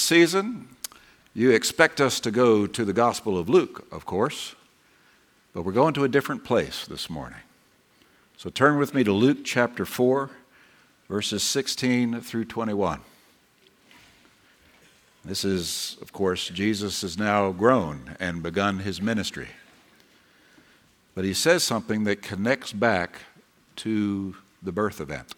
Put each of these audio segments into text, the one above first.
season, you expect us to go to the Gospel of Luke, of course, but we're going to a different place this morning. So turn with me to Luke chapter 4, verses 16 through 21. This is, of course, Jesus is now grown and begun his ministry. But he says something that connects back to the birth event.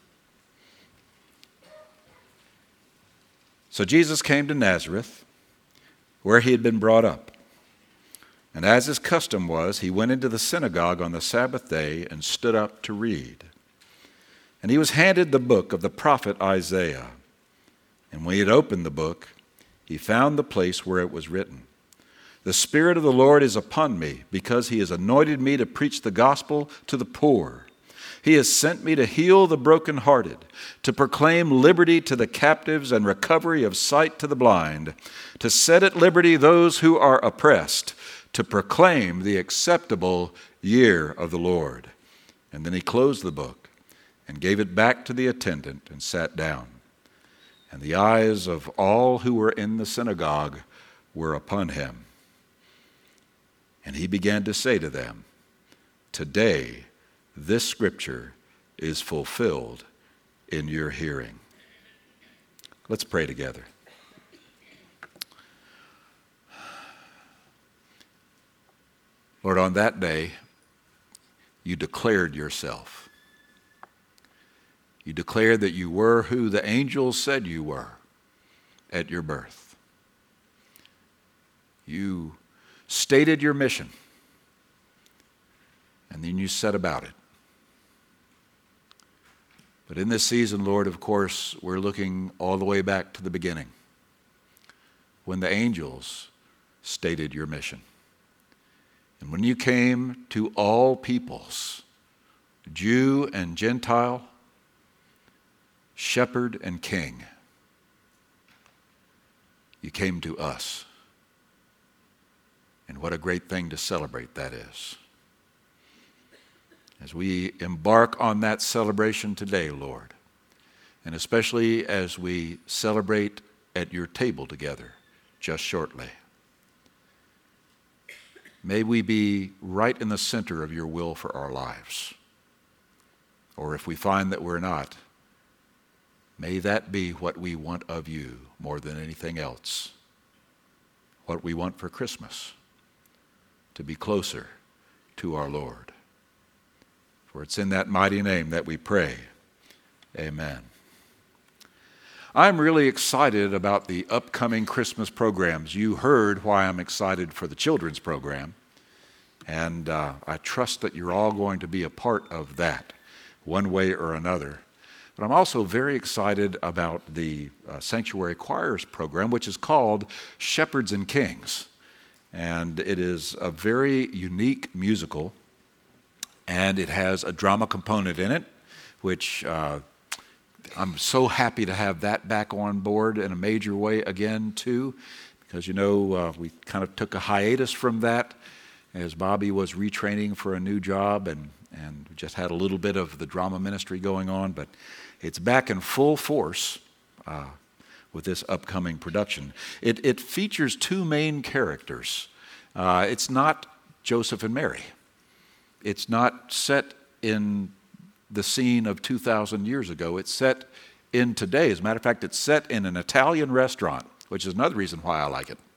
So Jesus came to Nazareth, where he had been brought up. And as his custom was, he went into the synagogue on the Sabbath day and stood up to read. And he was handed the book of the prophet Isaiah. And when he had opened the book, he found the place where it was written, "The Spirit of the Lord is upon me, because he has anointed me to preach the gospel to the poor. He has sent me to heal the brokenhearted, to proclaim liberty to the captives and recovery of sight to the blind, to set at liberty those who are oppressed, to proclaim the acceptable year of the Lord." And then he closed the book and gave it back to the attendant and sat down. And the eyes of all who were in the synagogue were upon him. And he began to say to them, "Today this scripture is fulfilled in your hearing." Let's pray together. Lord, on that day, you declared yourself. You declared that you were who the angels said you were at your birth. You stated your mission, and then you set about it. But in this season, Lord, of course, we're looking all the way back to the beginning, when the angels stated your mission. And when you came to all peoples, Jew and Gentile, shepherd and king, you came to us. And what a great thing to celebrate that is. As we embark on that celebration today, Lord, and especially as we celebrate at your table together just shortly, may we be right in the center of your will for our lives. Or if we find that we're not, may that be what we want of you more than anything else. What we want for Christmas, to be closer to our Lord. For it's in that mighty name that we pray. Amen. I'm really excited about the upcoming Christmas programs. You heard why I'm excited for the children's program, and I trust that you're all going to be a part of that one way or another. But I'm also very excited about the Sanctuary Choirs program, which is called Shepherds and Kings. And it is a very unique musical, and it has a drama component in it, which I'm so happy to have that back on board in a major way again, too, because, we kind of took a hiatus from that as Bobby was retraining for a new job, and we just had a little bit of the drama ministry going on, but it's back in full force with this upcoming production. It features two main characters. It's not Joseph and Mary. It's not set in the scene of 2,000 years ago. It's set in today. As a matter of fact, it's set in an Italian restaurant, which is another reason why I like it.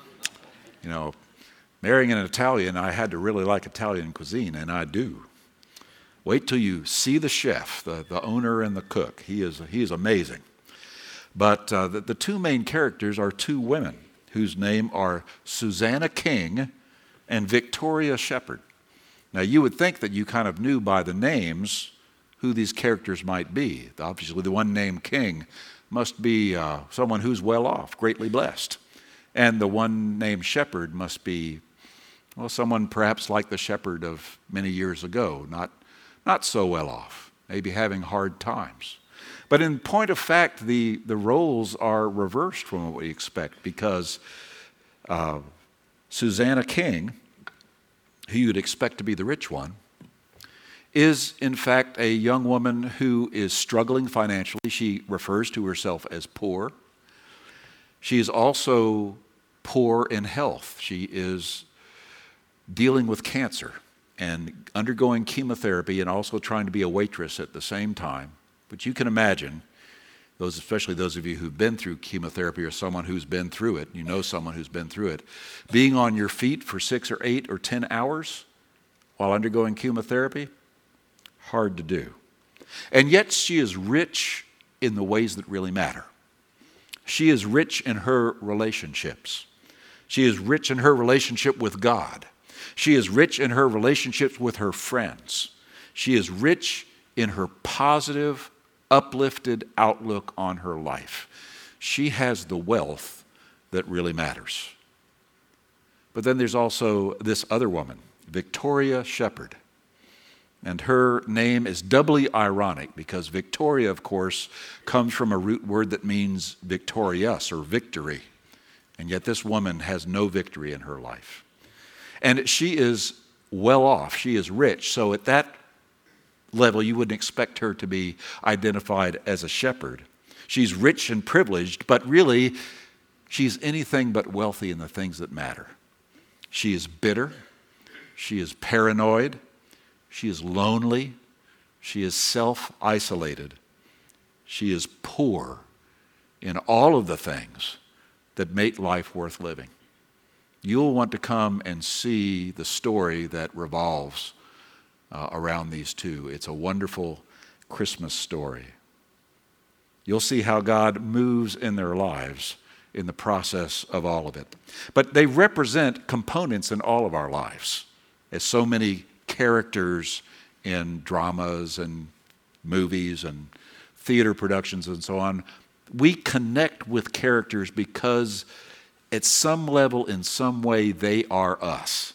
Marrying an Italian, I had to really like Italian cuisine, and I do. Wait till you see the chef, the owner and the cook. He is amazing. But the two main characters are two women whose name are Susanna King and Victoria Shepherd. Now, you would think that you kind of knew by the names who these characters might be. Obviously, the one named King must be someone who's well off, greatly blessed. And the one named Shepherd must be, someone perhaps like the shepherd of many years ago, not so well off, maybe having hard times. But in point of fact, the roles are reversed from what we expect, because Susanna King, who you'd expect to be the rich one, is in fact a young woman who is struggling financially. She refers to herself as poor. She is also poor in health. She is dealing with cancer and undergoing chemotherapy and also trying to be a waitress at the same time. But you can imagine, especially those of you who've been through chemotherapy or someone who's been through it, you know someone who's been through it, being on your feet for 6 or 8 or 10 hours while undergoing chemotherapy, hard to do. And yet she is rich in the ways that really matter. She is rich in her relationships. She is rich in her relationship with God. She is rich in her relationships with her friends. She is rich in her positive, uplifted outlook on her life. She has the wealth that really matters. But then there's also this other woman, Victoria Shepherd. And her name is doubly ironic because Victoria, of course, comes from a root word that means victorious or victory. And yet this woman has no victory in her life. And she is well off. She is rich. So at that level, you wouldn't expect her to be identified as a shepherd. She's rich and privileged, but really, she's anything but wealthy in the things that matter. She is bitter. She is paranoid. She is lonely. She is self-isolated. She is poor in all of the things that make life worth living. You'll want to come and see the story that revolves around these two. It's a wonderful Christmas story. You'll see how God moves in their lives in the process of all of it. But they represent components in all of our lives, as so many characters in dramas and movies and theater productions and so on. We connect with characters because at some level, in some way, they are us.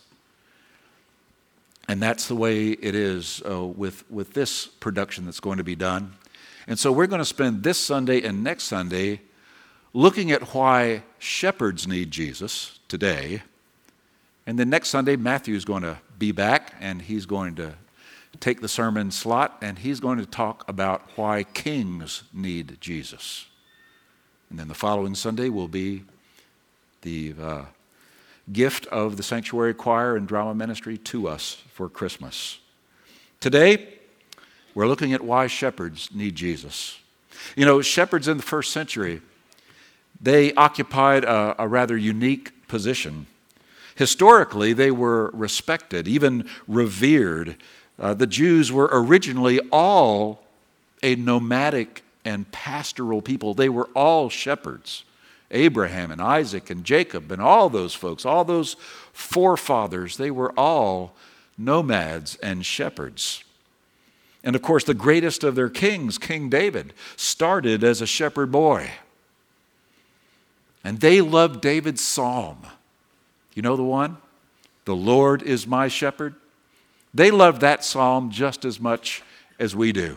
And that's the way it is with this production that's going to be done. And so we're going to spend this Sunday and next Sunday looking at why shepherds need Jesus today. And then next Sunday, Matthew's going to be back, and he's going to take the sermon slot, and he's going to talk about why kings need Jesus. And then the following Sunday will be the gift of the Sanctuary Choir and Drama Ministry to us for Christmas. Today, we're looking at why shepherds need Jesus. You know, shepherds in the first century, they occupied a rather unique position. Historically, they were respected, even revered. The Jews were originally all a nomadic and pastoral people. They were all shepherds. Abraham and Isaac and Jacob and all those folks, all those forefathers, they were all nomads and shepherds. And of course, the greatest of their kings, King David, started as a shepherd boy. And they loved David's psalm. You know the one? The Lord is my shepherd. They loved that psalm just as much as we do.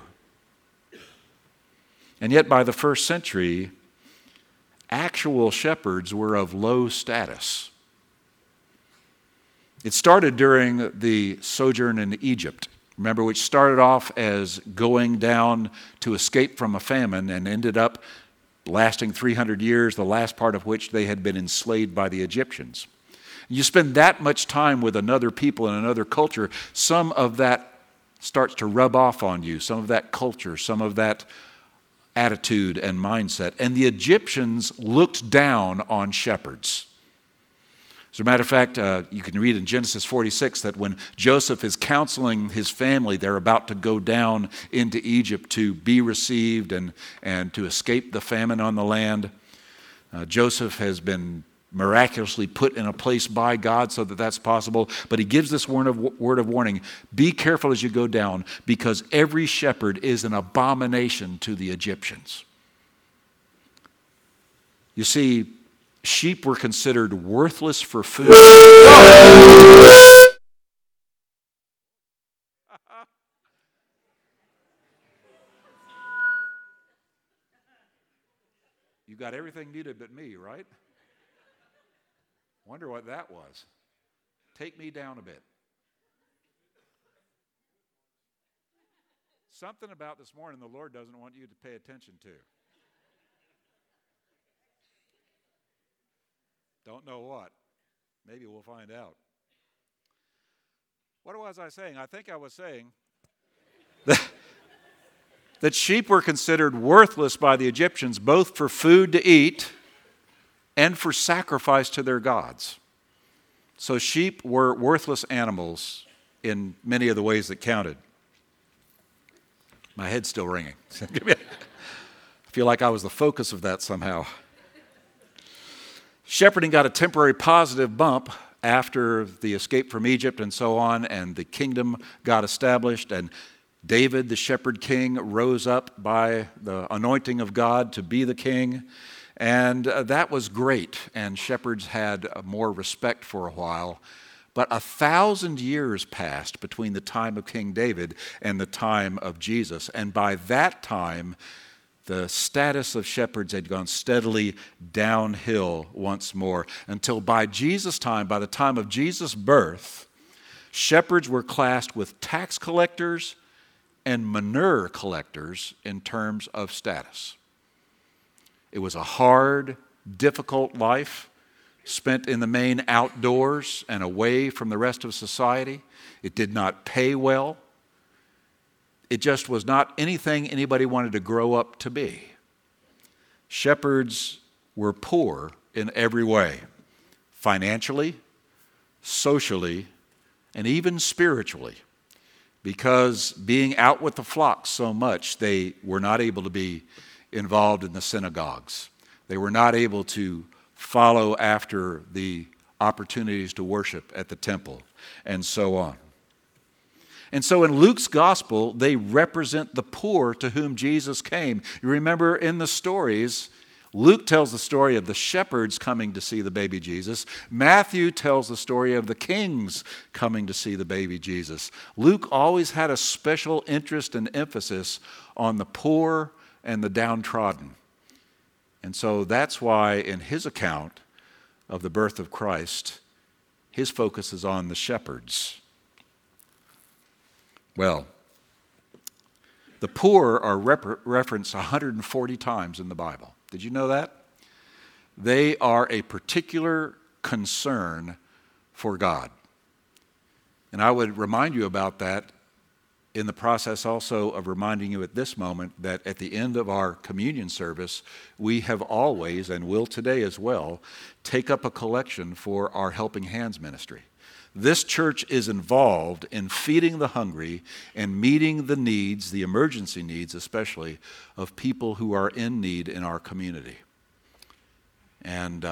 And yet by the first century, actual shepherds were of low status. It started during the sojourn in Egypt, remember, which started off as going down to escape from a famine and ended up lasting 300 years, the last part of which they had been enslaved by the Egyptians. You spend that much time with another people and another culture, some of that starts to rub off on you, some of that culture, some of that attitude and mindset. And the Egyptians looked down on shepherds. As a matter of fact, you can read in Genesis 46 that when Joseph is counseling his family, they're about to go down into Egypt to be received and to escape the famine on the land. Joseph has been miraculously put in a place by God so that that's possible. But he gives this word of warning. Be careful as you go down, because every shepherd is an abomination to the Egyptians. You see, sheep were considered worthless for food. You got everything muted but me, right? Wonder what that was. Take me down a bit. Something about this morning the Lord doesn't want you to pay attention to. Don't know what. Maybe we'll find out. What was I saying? I think I was saying that sheep were considered worthless by the Egyptians, both for food to eat and for sacrifice to their gods. So sheep were worthless animals in many of the ways that counted. My head's still ringing. I feel like I was the focus of that somehow. Shepherding got a temporary positive bump after the escape from Egypt and so on, and the kingdom got established, and David, the shepherd king, rose up by the anointing of God to be the king, and that was great, and shepherds had more respect for a while. But 1,000 years passed between the time of King David and the time of Jesus, and by that time, the status of shepherds had gone steadily downhill once more, until by Jesus' time, by the time of Jesus' birth, shepherds were classed with tax collectors and manure collectors in terms of status. It was a hard, difficult life, spent in the main outdoors and away from the rest of society. It did not pay well. It just was not anything anybody wanted to grow up to be. Shepherds were poor in every way, financially, socially, and even spiritually, because being out with the flock so much, they were not able to be involved in the synagogues. They were not able to follow after the opportunities to worship at the temple, and so on. And so in Luke's gospel, they represent the poor to whom Jesus came. You remember in the stories, Luke tells the story of the shepherds coming to see the baby Jesus. Matthew tells the story of the kings coming to see the baby Jesus. Luke always had a special interest and emphasis on the poor and the downtrodden. And so that's why in his account of the birth of Christ, his focus is on the shepherds. Well, the poor are referenced 140 times in the Bible. Did you know that? They are a particular concern for God. And I would remind you about that in the process also of reminding you at this moment that at the end of our communion service, we have always, and will today as well, take up a collection for our Helping Hands ministry. This church is involved in feeding the hungry and meeting the needs, the emergency needs especially, of people who are in need in our community. And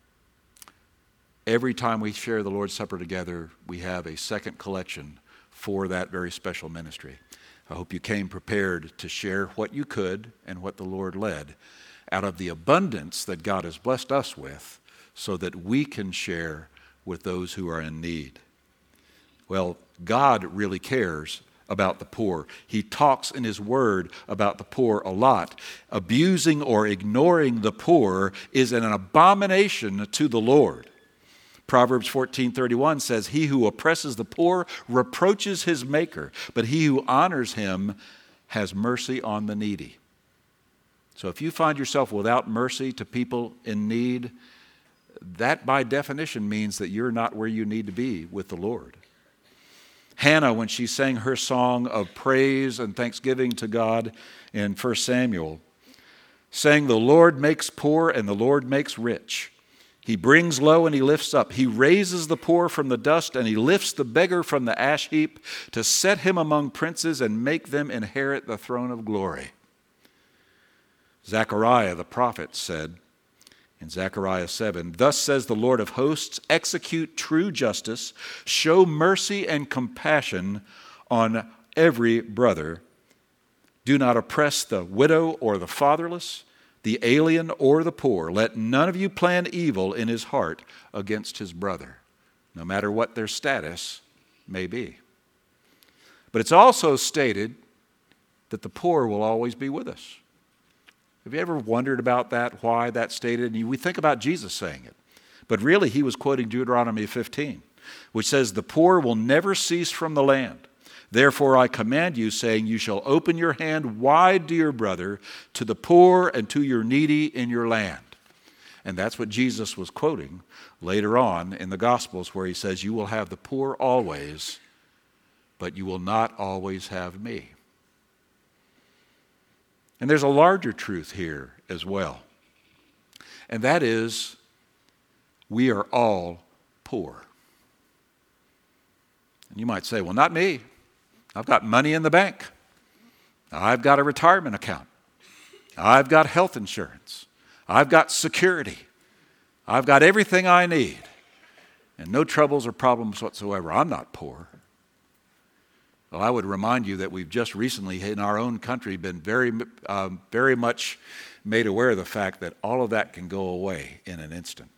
every time we share the Lord's Supper together, we have a second collection for that very special ministry. I hope you came prepared to share what you could and what the Lord led out of the abundance that God has blessed us with, so that we can share with those who are in need. Well, God really cares about the poor. He talks in His Word about the poor a lot. Abusing or ignoring the poor is an abomination to the Lord. Proverbs 14:31 says, "He who oppresses the poor reproaches his maker, but he who honors him has mercy on the needy." So if you find yourself without mercy to people in need, that by definition means that you're not where you need to be with the Lord. Hannah, when she sang her song of praise and thanksgiving to God in 1 Samuel, sang, "The Lord makes poor and the Lord makes rich. He brings low and He lifts up. He raises the poor from the dust and He lifts the beggar from the ash heap to set him among princes and make them inherit the throne of glory." Zechariah the prophet said in Zechariah 7, "Thus says the Lord of hosts, execute true justice, show mercy and compassion on every brother. Do not oppress the widow or the fatherless, the alien or the poor. Let none of you plan evil in his heart against his brother," no matter what their status may be. But it's also stated that the poor will always be with us. Have you ever wondered about that, why that's stated? And we think about Jesus saying it. But really, He was quoting Deuteronomy 15, which says, "The poor will never cease from the land. Therefore I command you, saying, you shall open your hand wide to your brother, to the poor and to your needy in your land." And that's what Jesus was quoting later on in the Gospels, where he says, you will have the poor always, but you will not always have me. And there's a larger truth here as well. And that is, we are all poor. And you might say, well, not me. I've got money in the bank. I've got a retirement account. I've got health insurance. I've got security. I've got everything I need. And no troubles or problems whatsoever. I'm not poor. Well, I would remind you that we've just recently in our own country been very much made aware of the fact that all of that can go away in an instant.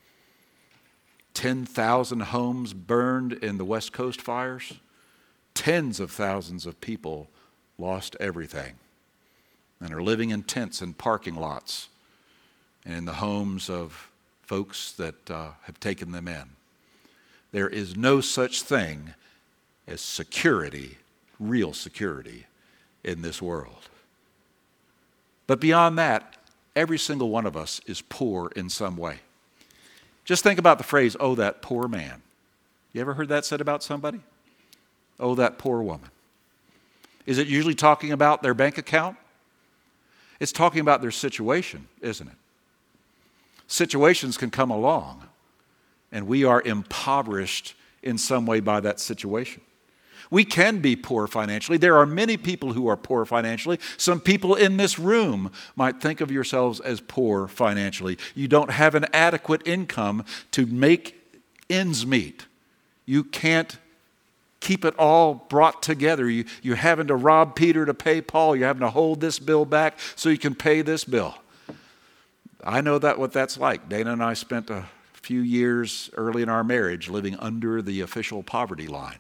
10,000 homes burned in the West Coast fires. Tens of thousands of people lost everything and are living in tents in parking lots and in the homes of folks that have taken them in. There is no such thing as security, real security, in this world. But beyond that, every single one of us is poor in some way. Just think about the phrase, oh, that poor man. You ever heard that said about somebody? Oh, that poor woman. Is it usually talking about their bank account? It's talking about their situation, isn't it? Situations can come along, and we are impoverished in some way by that situation. We can be poor financially. There are many people who are poor financially. Some people in this room might think of yourselves as poor financially. You don't have an adequate income to make ends meet. You can't keep it all brought together. You're having to rob Peter to pay Paul. You're having to hold this bill back so you can pay this bill. I know what that's like. Dana and I spent a few years early in our marriage living under the official poverty line.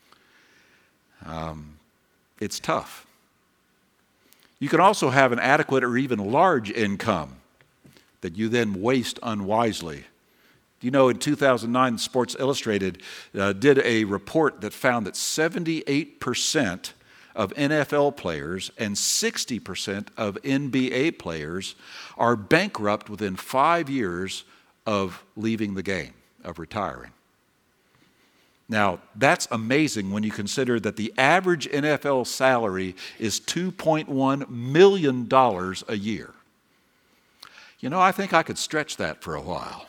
It's tough. You can also have an adequate or even large income that you then waste unwisely. You know, in 2009, Sports Illustrated did a report that found that 78% of NFL players and 60% of NBA players are bankrupt within 5 years of leaving the game, of retiring. Now, that's amazing when you consider that the average NFL salary is $2.1 million a year. You know, I think I could stretch that for a while.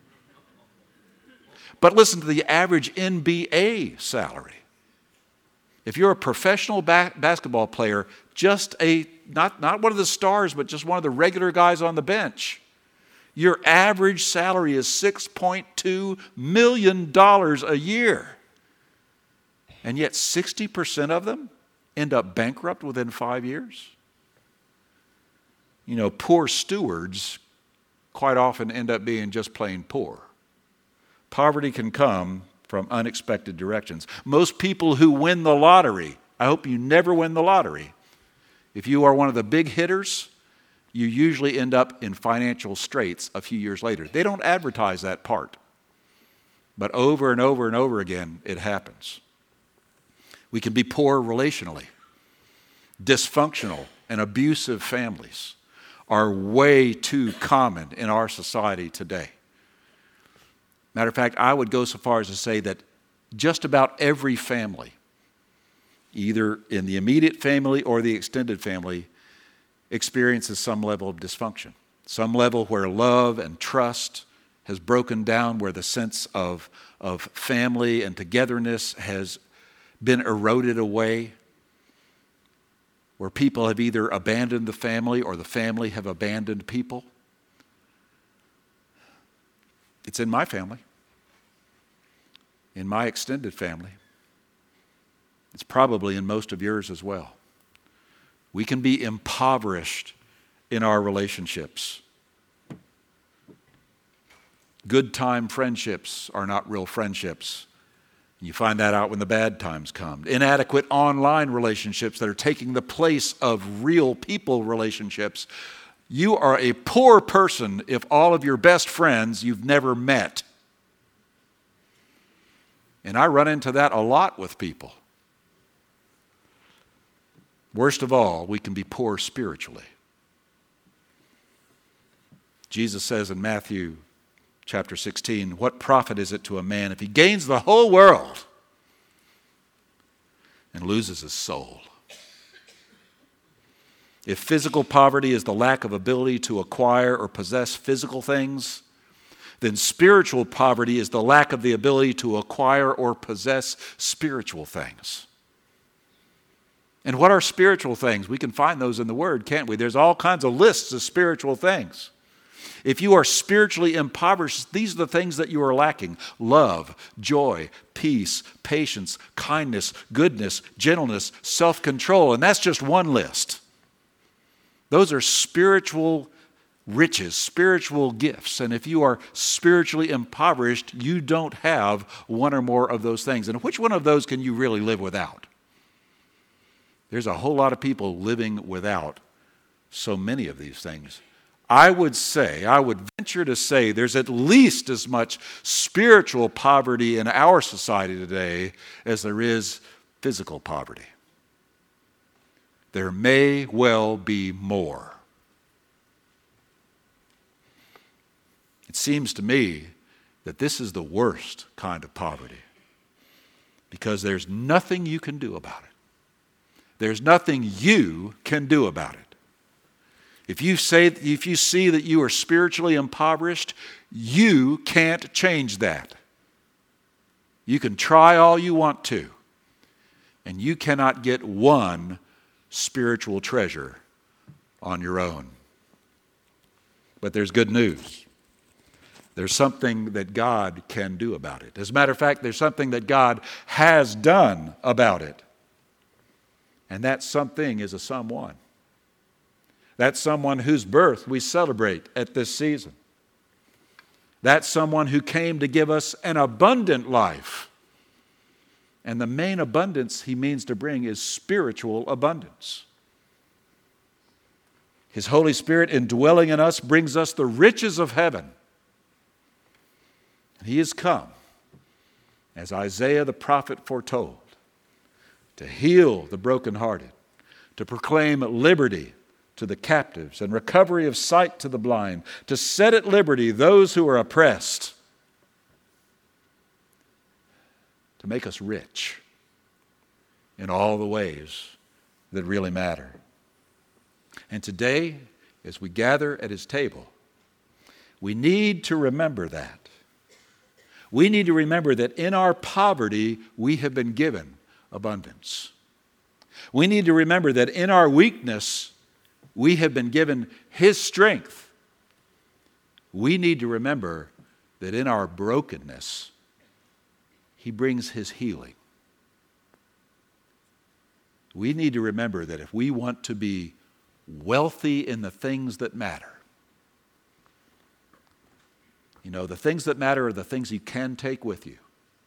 But listen to the average NBA salary. If you're a professional basketball player, just not one of the stars, but just one of the regular guys on the bench, your average salary is $6.2 million a year. And yet 60% of them end up bankrupt within 5 years. You know, poor stewards quite often end up being just plain poor. Poverty can come from unexpected directions. Most people who win the lottery, I hope you never win the lottery. If you are one of the big hitters, you usually end up in financial straits a few years later. They don't advertise that part. But over and over and over again, it happens. We can be poor relationally. Dysfunctional and abusive families are way too common in our society today. Matter of fact, I would go so far as to say that just about every family, either in the immediate family or the extended family, experiences some level of dysfunction, some level where love and trust has broken down, where the sense of family and togetherness has been eroded away, where people have either abandoned the family or the family have abandoned people. It's in my family, in my extended family. It's probably in most of yours as well. We can be impoverished in our relationships. Good time friendships are not real friendships. You find that out when the bad times come. Inadequate online relationships that are taking the place of real people relationships. You are a poor person if all of your best friends you've never met. And I run into that a lot with people. Worst of all, we can be poor spiritually. Jesus says in Matthew chapter 16, what profit is it to a man if he gains the whole world and loses his soul? If physical poverty is the lack of ability to acquire or possess physical things, then spiritual poverty is the lack of the ability to acquire or possess spiritual things. And what are spiritual things? We can find those in the Word, can't we? There's all kinds of lists of spiritual things. If you are spiritually impoverished, these are the things that you are lacking: love, joy, peace, patience, kindness, goodness, gentleness, self-control. And that's just one list. Those are spiritual riches, spiritual gifts. And if you are spiritually impoverished, you don't have one or more of those things. And which one of those can you really live without? There's a whole lot of people living without so many of these things. I would venture to say there's at least as much spiritual poverty in our society today as there is physical poverty. There may well be more. It seems to me that this is the worst kind of poverty because there's nothing you can do about it. There's nothing you can do about it. If you see that you are spiritually impoverished, you can't change that. You can try all you want to, and you cannot get one spiritual treasure on your own. But there's good news. There's something that God can do about it. As a matter of fact, there's something that God has done about it. And that something is a someone. That's someone whose birth we celebrate at this season. That's someone who came to give us an abundant life. And the main abundance he means to bring is spiritual abundance. His Holy Spirit indwelling in us brings us the riches of heaven. He has come, as Isaiah the prophet foretold, to heal the brokenhearted, to proclaim liberty to the captives and recovery of sight to the blind, to set at liberty those who are oppressed, to make us rich in all the ways that really matter. And today, as we gather at his table, we need to remember that. We need to remember that in our poverty, we have been given abundance. We need to remember that in our weakness, we have been given his strength. We need to remember that in our brokenness, he brings his healing. We need to remember that if we want to be wealthy in the things that matter, the things that matter are the things you can take with you.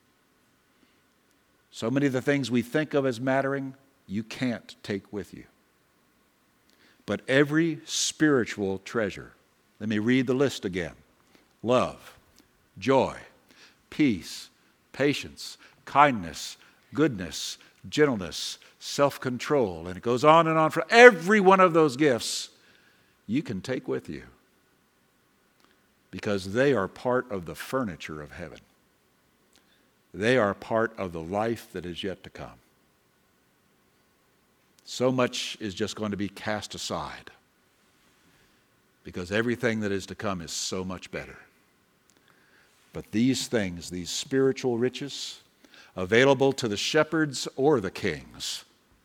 So many of the things we think of as mattering, you can't take with you. But every spiritual treasure, let me read the list again: love, joy, peace, patience, kindness, goodness, gentleness, self-control. And it goes on and on. For every one of those gifts, you can take with you because they are part of the furniture of heaven. They are part of the life that is yet to come. So much is just going to be cast aside because everything that is to come is so much better. But these things, these spiritual riches, available to the shepherds or the kings,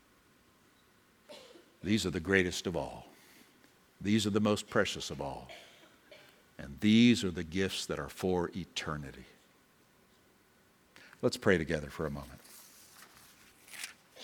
these are the greatest of all. These are the most precious of all. And these are the gifts that are for eternity. Let's pray together for a moment.